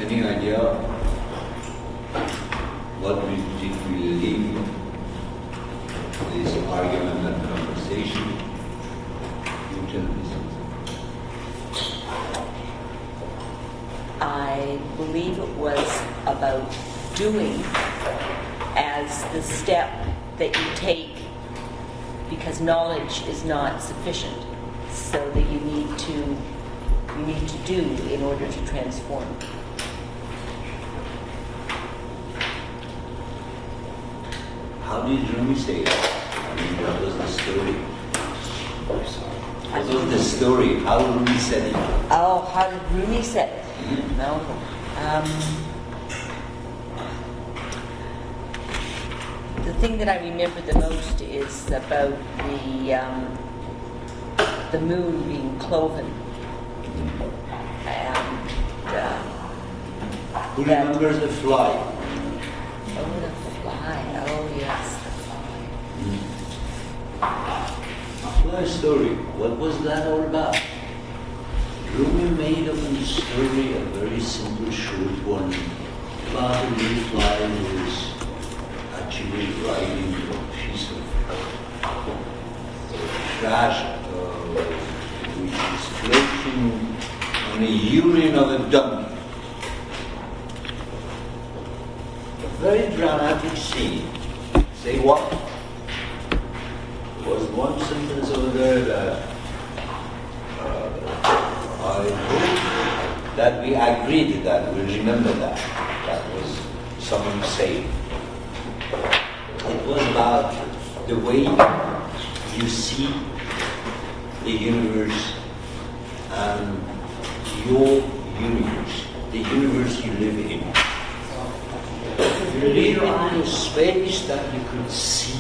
Any idea what we did we leave this argument and conversation? You tell me something. I believe it was about doing as the step that you take because knowledge is not sufficient, so that you need to do in order to transform. How did Rumi say it? I mean, what was the story? What was the story? How Rumi said it? Oh, how did Rumi say it? Mm-hmm. No. The thing that I remember the most is about the moon being cloven. And who remembers the fly? Oh, the fly. Oh, yes, the fly. Fly story. What was that all about? Rumi made up a story, a very simple, short one, about a little fly who was actually riding a piece of trash which is floating on the urine of a donkey. A very dramatic scene. Say what? There was one sentence over there that I hope that we agreed that, we'll remember that. That was someone saying. It was about the way you see the universe and your universe, the universe you live in. You live in a space that you could see,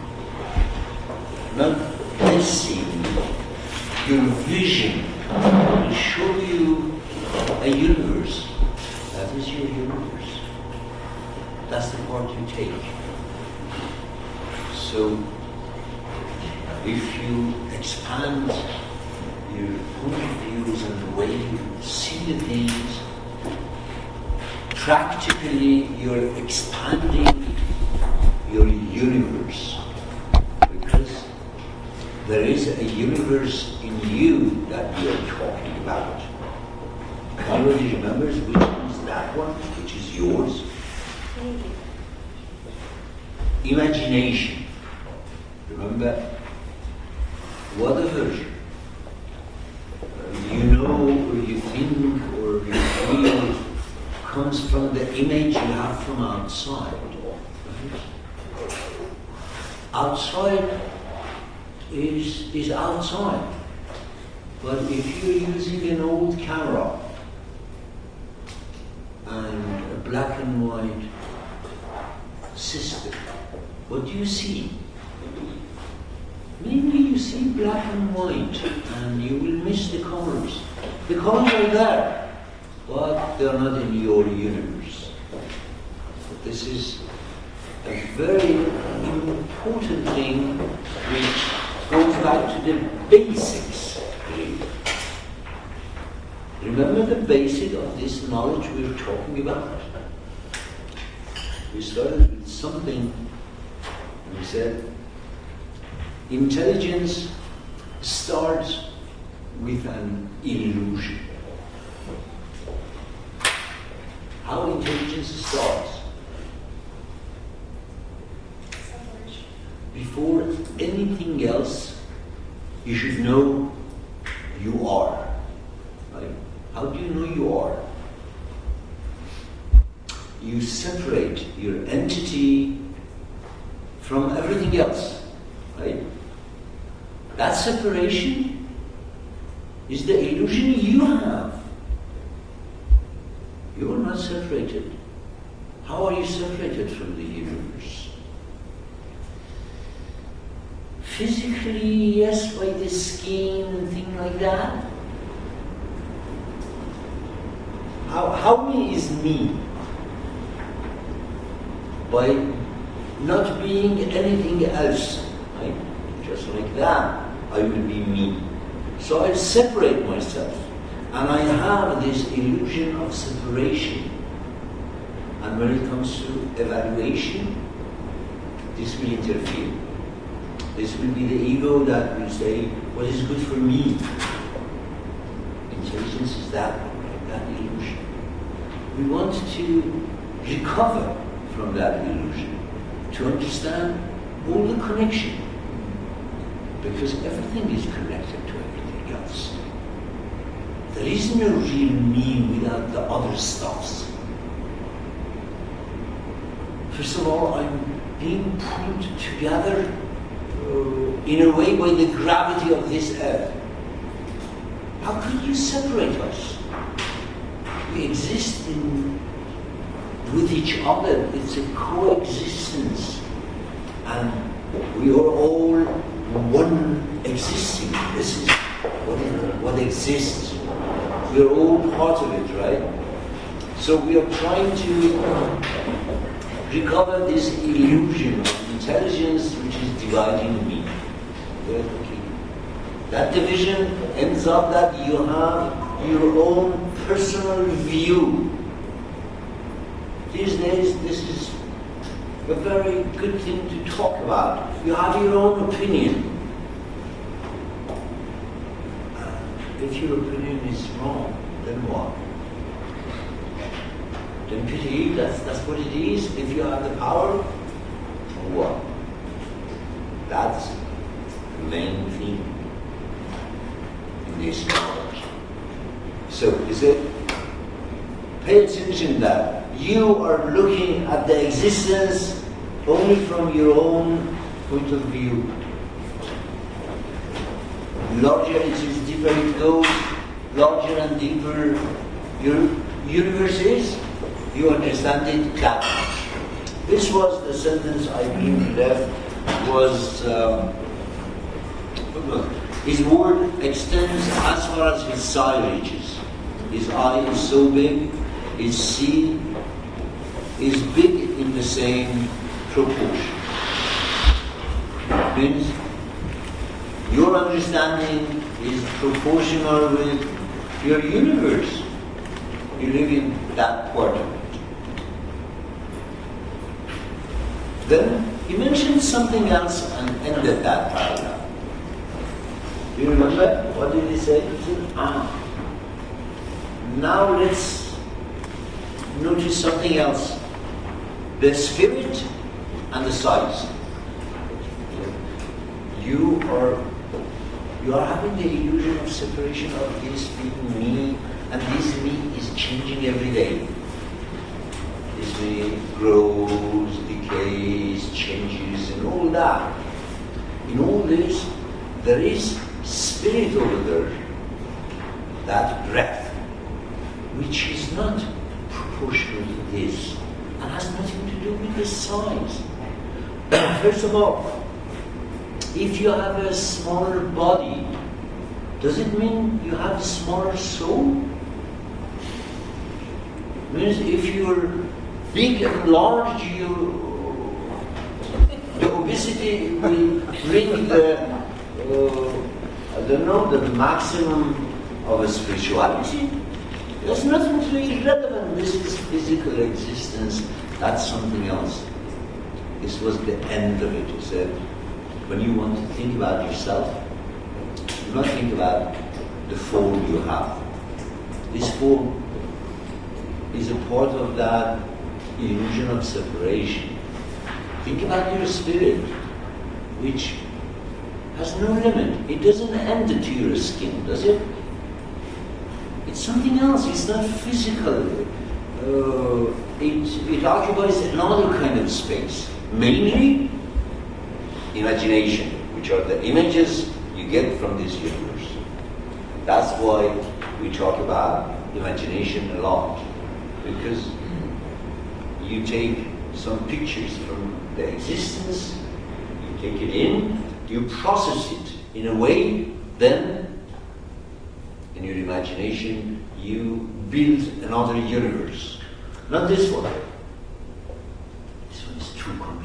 not missing your vision will show you a universe. That is your universe. That's the part you take. So, if you expand your point of views and the way you see the things, practically you're expanding your universe. Because there is a universe in you that we are talking about. Anybody remembers which one is that one, which is yours? Imagination. Remember, whatever you know or you think or you feel comes from the image you have from outside. Outside is outside. But if you're using an old camera and a black and white system, what do you see? Maybe you see black and white and you will miss the colors. The colors are there, but they are not in your universe. This is a very important thing which goes back to the basics, really. Remember the basic of this knowledge we were talking about? We started with something, and we said, intelligence starts with an illusion. How intelligence starts? Before anything else, you should know you are. Right? How do you know you are? You separate your entity from everything else. Right? That separation is the illusion you have. You are not separated. How are you separated from the universe? Physically, yes, by the skin and things like that. How me is me? By not being anything else. Right? Just like that, I will be me. So I'll separate myself. And I have this illusion of separation. And when it comes to evaluation, this will interfere. This will be the ego that will say, what is good for me? Intelligence is that illusion. We want to recover from that illusion, to understand all the connection, because everything is connected to everything else. There is no real me without the other stuffs. First of all, I'm being pulled together in a way by the gravity of this earth. How could you separate us? We exist with each other. It's a coexistence. And we are all one existing. This is what exists. We are all part of it, right? So we are trying to recover this illusion of intelligence which is dividing me. That division ends up that you have your own personal view. These days, this is a very good thing to talk about. You have your own opinion. If your opinion is wrong, then what? Then pity, that's what it is. If you have the power, what? That's the main thing in this knowledge. So, pay attention that you are looking at the existence only from your own point of view. Larger it is, deeper it goes, larger and deeper your universe is, you understand it that much. This was the sentence I believe left was his word extends as far as his side reaches. His eye is so big, his seed is big in the same proportion. Means your understanding is proportional with your universe. You live in that part of it. Then he mentioned something else and ended that paragraph. Do you remember? What did he say? He said, now let's notice something else. The spirit and the size. You are having the illusion of separation of this being me, and this me is changing every day. This me grows, decays, changes, and all that. In all this, there is spirit over there, that breath, which is not proportional to this, and has nothing to do with the size. First of all, if you have a smaller body, does it mean you have a smaller soul? It means if you're big and large, the obesity will bring the maximum of a spirituality. There's nothing to be irrelevant. This is physical existence. That's something else. This was the end of it. He said, when you want to think about yourself, do not think about the form you have. This form is a part of that illusion of separation. Think about your spirit, which has no limit. It doesn't end to your skin, does it? It's something else. It's not physical. It occupies another kind of space. Mainly, imagination, which are the images you get from this universe. That's why we talk about imagination a lot. Because you take some pictures from the existence, you take it in, you process it in a way, then in your imagination you build another universe. Not this one. This one is too complicated.